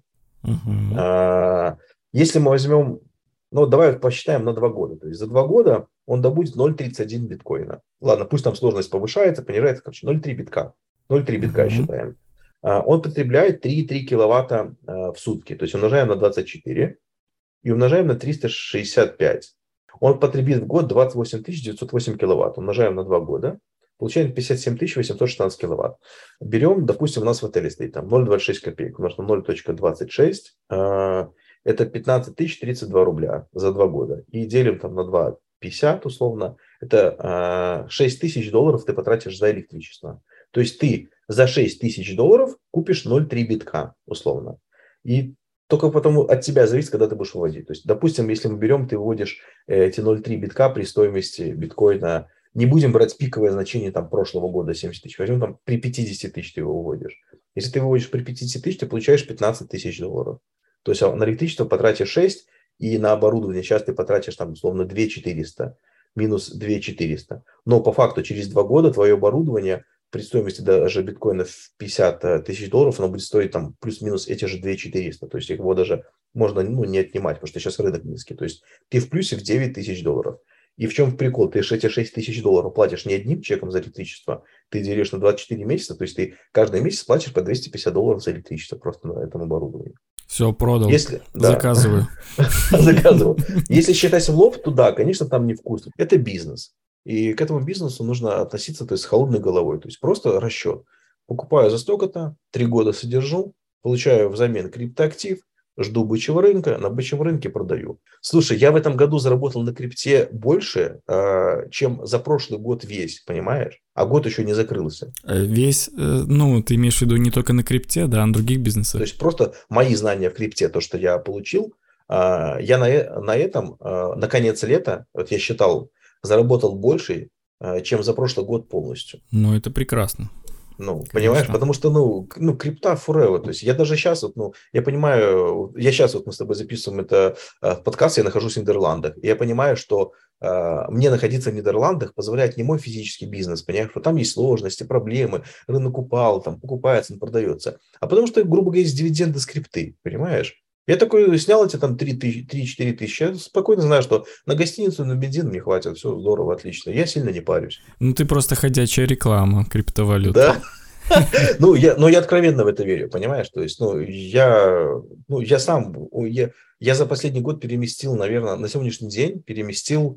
Если мы возьмем, ну, давай посчитаем на два года. То есть, за два года он добудет ноль целых тридцать один биткоина. Ладно, пусть там сложность повышается, понижается, короче, ноль целых три битка. ноль целых три битка считаем. Он потребляет три целых три киловатта в сутки. То есть умножаем на двадцать четыре и умножаем на триста шестьдесят пять. Он потребит в год двадцать восемь тысяч девятьсот восемь киловатт. Умножаем на два года. получаем пятьдесят семь тысяч восемьсот шестнадцать киловатт. Берем, допустим, у нас в отеле стоит там ноль целых двадцать шесть копеек, умножить на ноль целых двадцать шесть, это пятнадцать тысяч тридцать два рубля за два года. И делим там на два целых пятьдесят условно, это шесть тысяч долларов ты потратишь за электричество. То есть ты за шесть тысяч долларов купишь ноль целых три битка условно. И только потом от тебя зависит, когда ты будешь выводить. То есть, допустим, если мы берем, ты выводишь эти ноль целых три битка при стоимости биткоина, не будем брать пиковое значение там, прошлого года семьдесят тысяч, возьмем там при пятьдесят тысяч ты его выводишь. Если ты выводишь при пятьдесят тысяч, ты получаешь пятнадцать тысяч долларов. То есть на электричество потратишь шесть, и на оборудование сейчас ты потратишь там условно две тысячи четыреста, минус две тысячи четыреста. Но по факту через два года твое оборудование при стоимости даже биткоина в пятьдесят тысяч долларов, оно будет стоить там плюс-минус эти же две тысячи четыреста. То есть его даже можно ну, не отнимать, потому что сейчас рынок низкий. То есть ты в плюсе в девять тысяч долларов. И в чем прикол? Ты эти шесть тысяч долларов платишь не одним чеком за электричество, ты делишь на двадцать четыре месяца, то есть ты каждый месяц платишь по двести пятьдесят долларов за электричество просто на этом оборудовании. Все, продал. Если, Заказываю. Заказываю. Если считать в лоб, то да, конечно, там невкусно. Это бизнес. И к этому бизнесу нужно относиться, то есть, с холодной головой. То есть просто расчет. Покупаю за столько-то, три года содержу, получаю взамен криптоактив, жду бычьего рынка, на бычьем рынке продаю. Слушай, я в этом году заработал на крипте больше, чем за прошлый год весь, понимаешь? А год еще не закрылся. Весь, ну, ты имеешь в виду не только на крипте, да, а на других бизнесах. То есть просто мои знания в крипте, то, что я получил, я на, на этом, на конец лета, вот я считал, заработал больше, чем за прошлый год полностью. Ну, это прекрасно. Ну, конечно. Понимаешь, потому что, ну, ну, крипта forever. То есть я даже сейчас, вот, ну, я понимаю, я сейчас вот мы с тобой записываем это в подкаст, я нахожусь в Нидерландах, и я понимаю, что э, мне находиться в Нидерландах позволяет не мой физический бизнес, понимаешь, что там есть сложности, проблемы, рынок упал, там покупается, он продается, а потому что, грубо говоря, есть дивиденды с крипты, понимаешь? Я такой снял эти там три-четыре тысячи, я спокойно знаю, что на гостиницу, на бензин мне хватит, все здорово, отлично, я сильно не парюсь. Ну, ты просто ходячая реклама криптовалют. Да, ну я, но я откровенно в это верю, понимаешь, то есть, ну, я, ну, я сам, я, я за последний год переместил, наверное, на сегодняшний день переместил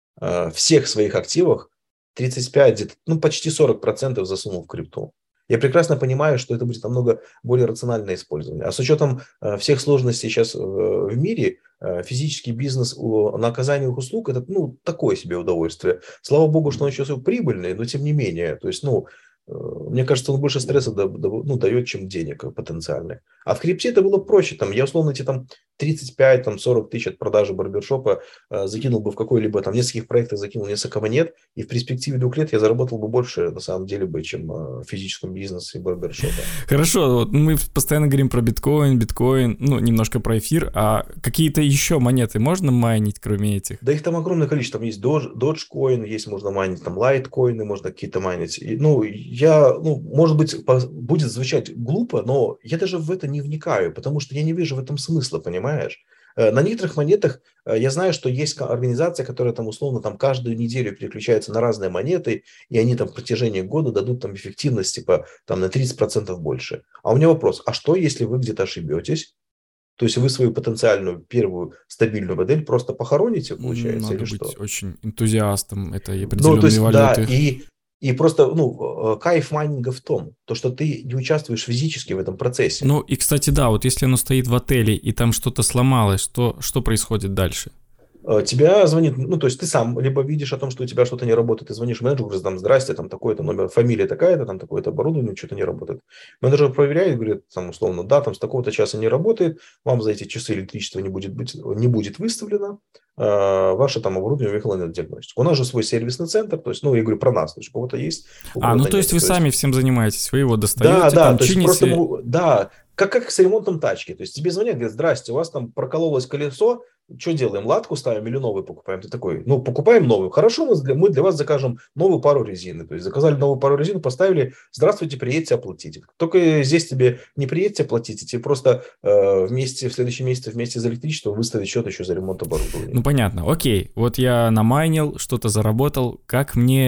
э, всех своих активов тридцать пять, ну, почти сорок процентов засунул в крипту. Я прекрасно понимаю, что это будет намного более рациональное использование. А с учетом э, всех сложностей сейчас э, в мире, э, физический бизнес у, на оказание услуг – это ну, такое себе удовольствие. Слава богу, что он еще прибыльный, но тем не менее. То есть, ну, э, мне кажется, он больше стресса да, да, ну, дает, чем денег потенциальных. А в крипте это было проще. Там, я условно эти там тридцать пять сорок тысяч от продажи барбершопа э, закинул бы в какой-либо, там, в нескольких проектах закинул несколько монет, и в перспективе двух лет я заработал бы больше, на самом деле, бы, чем э, в физическом бизнесе и барбершопа. Хорошо, вот мы постоянно говорим про биткоин, биткоин, ну, немножко про эфир, а какие-то еще монеты можно майнить, кроме этих? Да их там огромное количество. Там есть Dogecoin, есть, можно майнить, там, Litecoin, можно какие-то майнить. И, ну, я, ну, может быть, будет звучать глупо, но я даже в это не вникаю, потому что я не вижу в этом смысла, понимаешь? На некоторых монетах я знаю, что есть организация, которая там условно там каждую неделю переключается на разные монеты, и они там в протяжении года дадут там эффективность типа там на тридцать процентов больше. А у меня вопрос, а что если вы где-то ошибетесь? То есть вы свою потенциальную первую стабильную модель просто похороните, получается, Надо или быть что? очень энтузиастом этой определенной Ну, то есть, валюты. Да, и, и просто, ну, кайф майнинга в том, то, что ты не участвуешь физически в этом процессе. Ну, и, кстати, да, вот если оно стоит в отеле, и там что-то сломалось, что, что происходит дальше? Тебя звонит, ну, то есть ты сам либо видишь о том, что у тебя что-то не работает, ты звонишь менеджеру, говоришь, там, здрасте, там, такой-то номер, фамилия такая-то, там, такое-то оборудование, что-то не работает. Менеджер проверяет, говорит, там, условно, да, там, с такого-то часа не работает, вам за эти часы электричество не будет, быть, не будет выставлено, э, ваше, там, оборудование уехало на диагностику. У нас же свой сервисный центр, то есть, ну, я говорю про нас, то есть, у кого-то есть, у А, ну, кого-то то есть, нет. вы То сами есть... всем занимаетесь, вы его достаете, Да, да, там, то есть, чините... просто, да, как, как с ремонтом тачки, то есть, тебе звонят, говорят, здрасте, у вас там прокололось колесо, что делаем, латку ставим или новый покупаем? Ты такой, ну, покупаем новую. Хорошо, мы для, мы для вас закажем новую пару резины. То есть, заказали новую пару резины, поставили, здравствуйте, приедьте, оплатите. Только здесь тебе не приедьте, оплатите, тебе просто э, вместе, в следующем месяце вместе за электричество выставить счет еще за ремонт оборудования. Ну, понятно, окей, вот я намайнил, что-то заработал, как мне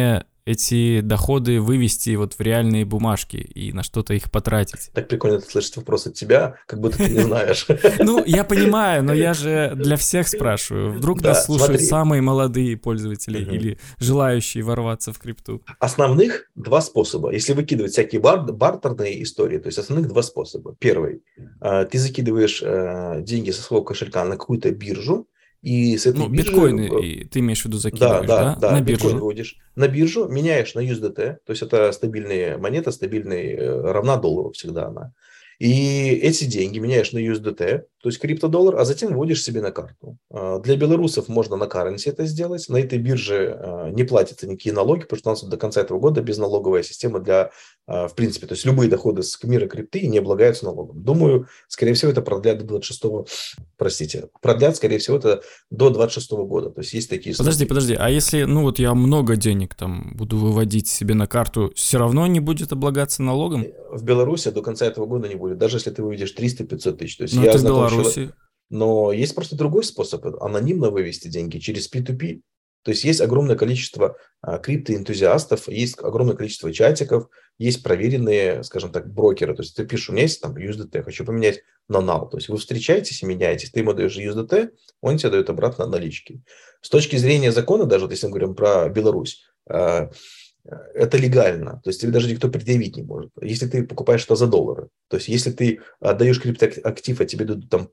эти доходы вывести вот в реальные бумажки и на что-то их потратить? Так прикольно слышать вопрос от тебя, как будто ты не знаешь. Ну, я понимаю, но я же для всех спрашиваю. Вдруг нас слушают самые молодые пользователи или желающие ворваться в крипту. Основных два способа. Если выкидывать всякие бар- бартерные истории, то есть основных два способа. Первый. Ты закидываешь деньги со своего кошелька на какую-то биржу, и с этой ну, биржи... биткоины ты имеешь в виду закидываешь, да? Да, да, да. На биткоин биржу. выводишь на биржу, меняешь на ю эс ди ти, то есть это стабильная монета, стабильная, равна доллару всегда она. И эти деньги меняешь на ю эс ди ти, то есть криптодоллар, а затем вводишь себе на карту. Для белорусов можно на currency это сделать. На этой бирже не платятся никакие налоги, потому что у нас до конца этого года безналоговая система для, в принципе, то есть любые доходы с мира крипты не облагаются налогом. Думаю, скорее всего, это продлят до двадцать шестого, простите, продлят, скорее всего, это до двадцать шестого года. То есть есть такие случаи. Подожди, подожди, а если, ну вот я много денег там буду выводить себе на карту, все равно не будет облагаться налогом? В Беларуси до конца этого года не будет, даже если ты выведешь триста-пятьсот тысяч. То есть ну, я это в знаком Беларуси. человек, но есть просто другой способ анонимно вывести деньги через пи ту пи. То есть есть огромное количество а, криптоэнтузиастов, есть огромное количество чатиков, есть проверенные, скажем так, брокеры. То есть ты пишешь, у меня есть там ю эс ди ти, хочу поменять на нал. То есть вы встречаетесь и меняетесь, ты ему даешь ю эс ди ти, он тебе дает обратно налички. С точки зрения закона, даже вот если мы говорим про Беларусь, а, это легально, то есть тебе даже никто предъявить не может. Если ты покупаешь это за доллары, то есть если ты отдаешь криптоактив, а тебе дадут там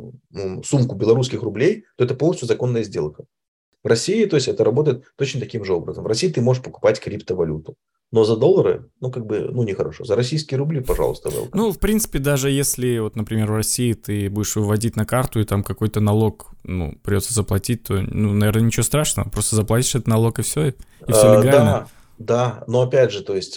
сумку белорусских рублей, то это полностью законная сделка. В России, то есть это работает точно таким же образом. В России ты можешь покупать криптовалюту, но за доллары, ну как бы, ну нехорошо. За российские рубли, пожалуйста, welcome. Ну, в принципе, даже если, вот, например, в России ты будешь выводить на карту, и там какой-то налог, ну, придется заплатить, то, ну, наверное, ничего страшного. Просто заплатишь этот налог, и все, и все а, легально. Да. Да, но опять же, то есть,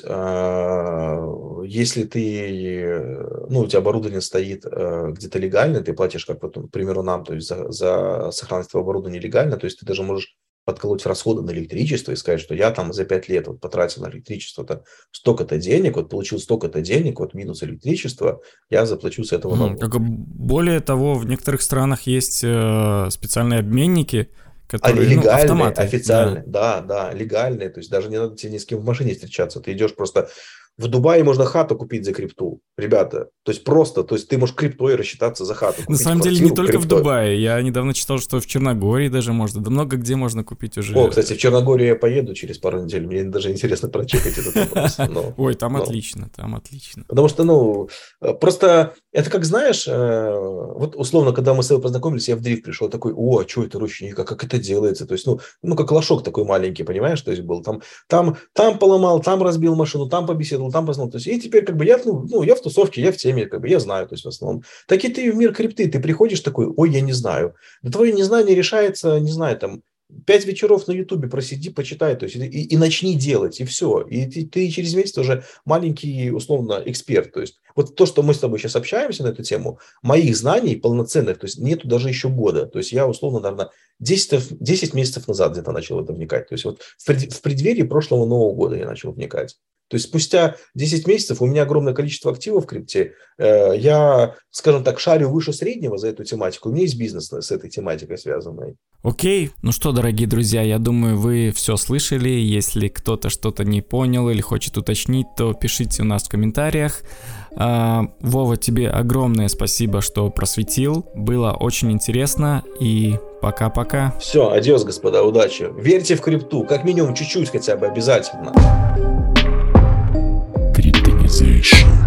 э, если ты, ну, у тебя оборудование стоит э, где-то легально, ты платишь, как, вот, к примеру, нам, то есть за, за сохранность твоего оборудования легально, то есть ты даже можешь подколоть расходы на электричество и сказать, что я там за пять лет вот потратил на электричество столько-то денег, вот получил столько-то денег, вот минус электричество, я заплачу с этого налога. Как, более того, в некоторых странах есть э, специальные обменники, которые, Они легальные, ну, автоматы, официальные, да. да, да, легальные, то есть даже не надо тебе ни с кем в машине встречаться, ты идешь просто... В Дубае можно хату купить за крипту, ребята, то есть просто, то есть ты можешь криптой рассчитаться за хату. На самом деле не только криптой. В Дубае, я недавно читал, что в Черногории даже можно, да много где можно купить уже. О, кстати, в Черногорию я поеду через пару недель, мне даже интересно прочекать этот вопрос. Но, Ой, там но. отлично, там отлично. Потому что, ну, просто это как, знаешь, вот условно, когда мы с тобой познакомились, я в дрифт пришел такой, о, а что это ручника, как это делается, то есть, ну, ну, как лошок такой маленький, понимаешь, то есть был там, там, там поломал, там разбил машину, там побеседовал, там познал, то есть, и теперь как бы я, ну, ну, я в тусовке, я в теме, как бы я знаю, то есть в основном. Так и ты в мир крипты, ты приходишь такой, ой, я не знаю. Да твое незнание решается, не знаю, там, пять вечеров на Ютубе просиди, почитай, то есть, и, и начни делать, и все. И ты, ты через месяц уже маленький, условно, эксперт. То есть, вот то, что мы с тобой сейчас общаемся на эту тему, моих знаний полноценных, то есть, нету даже еще года. То есть, я, условно, наверное, десять, десять месяцев назад где-то начал в это вникать. То есть, вот в, пред, в преддверии прошлого Нового года я начал вникать. То есть спустя десять месяцев у меня огромное количество активов в крипте. Я, скажем так, шарю выше среднего за эту тематику. У меня есть бизнес с этой тематикой связанный. Окей. Ну что, дорогие друзья, я думаю, вы все слышали. Если кто-то что-то не понял или хочет уточнить, то пишите у нас в комментариях. Вова, тебе огромное спасибо, что просветил. Было очень интересно. И пока-пока. Все, адьос, господа, удачи. Верьте в крипту, как минимум чуть-чуть хотя бы, обязательно. Cryptonization.